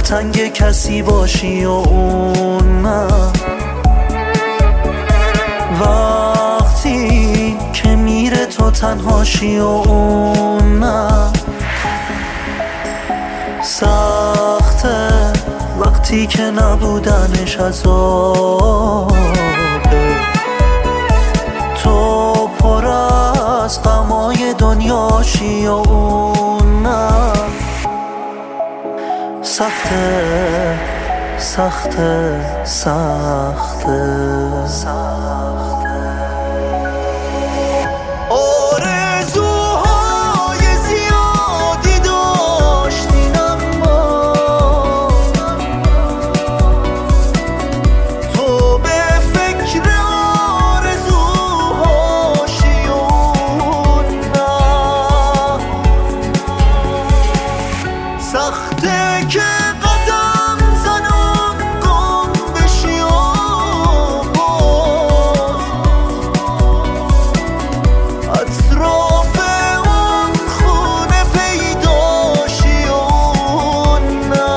دلتنگ کسی باشی و اون نه، وقتی که میره تو تنهاشی و اون نه. سخته وقتی که نبودنش عذابه، تو پر از غمای دنیاشی و اون نه. سخته سخته سخته آرزوهای زیادی داشتین اما تو به فکر آرزوهاشی و نه. سخته که قدم زنان گم بشی و باز اطراف اون خونه پیداشی و نه.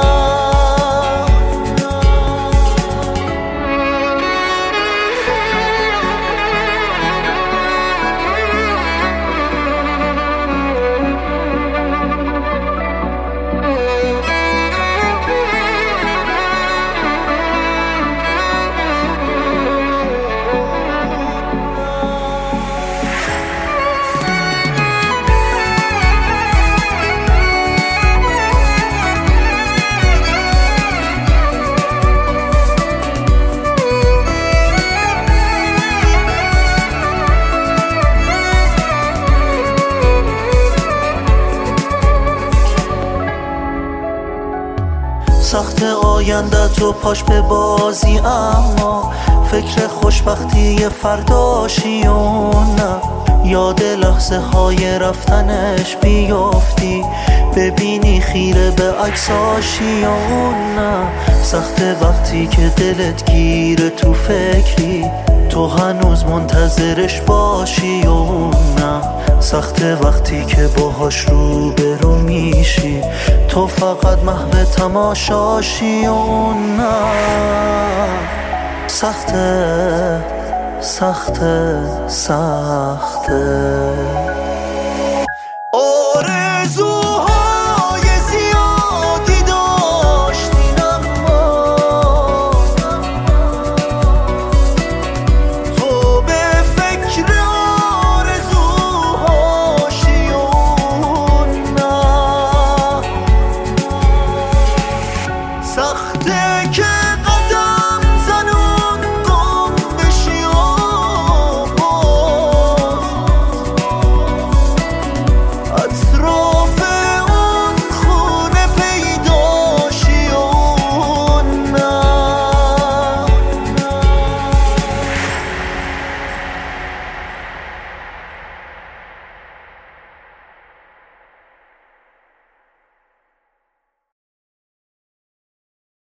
سخت آینده تو پاش به بازی، اما فکر خوشبختی فرداشی و نه. یاد لحظه های رفتنش بیافتی، ببینی خیره به عکساشی و نه. سخت وقتی که دلت گیره تو فکری، تو هنوز منتظرش باشی و نه. سخت وقتی که باهاش روبرو میشی، تو فقط محو تماشاشی و نه. سخته سخته سخته